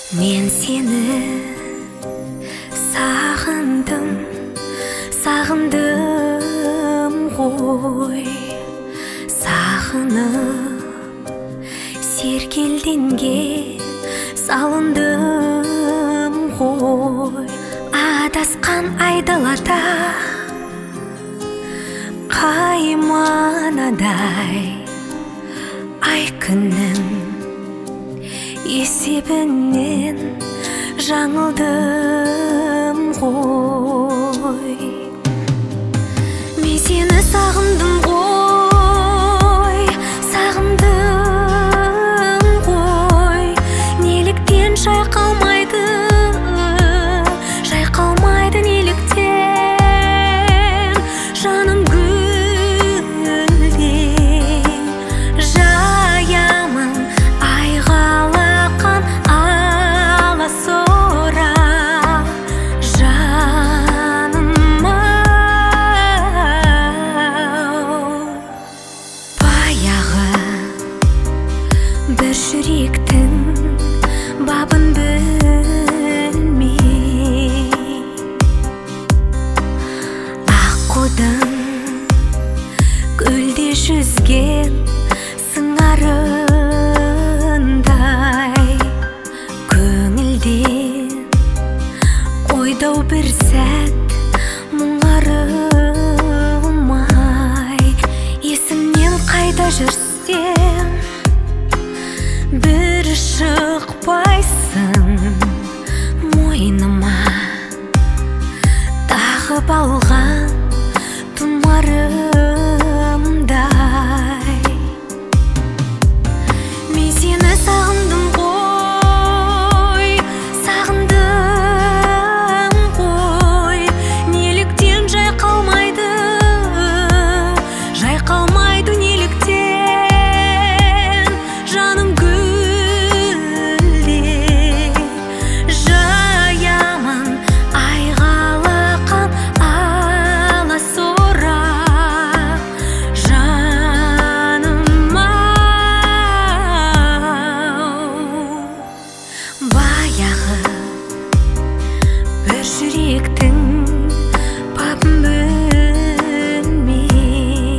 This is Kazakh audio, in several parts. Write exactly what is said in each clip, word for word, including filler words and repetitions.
Мен сені сағындым, сағындым ғой. Сағынып сергелденге салындым ғой. Адасқан айдалада қайманадай ай күннің есебінен жаңылдым ғой. Мен сені сағындым ғой, сағындым ғой. Неліктен шайқалмайды, шайқалмайды неліктен жаным гүлдей жаямын айғалақан аласора жаным-ау. Баяғы бір жүректің бабын білмей аққудың көлде жүзген сыңарындай көңілден ойдау бір сәт мұңарылмай. Есімнен қайда жүрсем бір шықпайсың, мойныма тағып алған тұмарымдай. Мен сені сағындым ғой, сағындым ғой. Неліктен жайқалмайды, жайқалмайды неліктен жаным гүлдей жаямын айғалақан аласора жаным-ау. Баяғы бір жүректің бабын білмей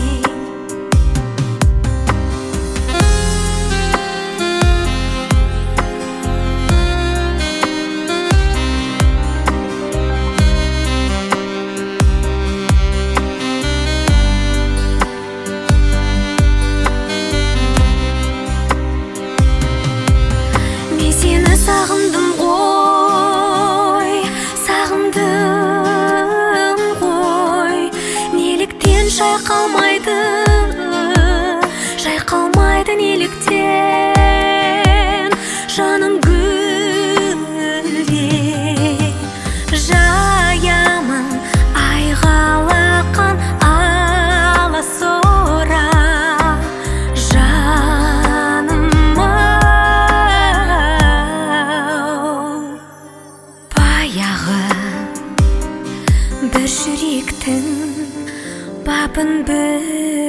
Мен сені сағындым ғой, сағындым ғой. Неліктен шайқалмайды, шайқалмайды неліктен жаным гүлдей жаямын айғалақан аласора жаным-ау. Баяғы бір жүректің бабын біл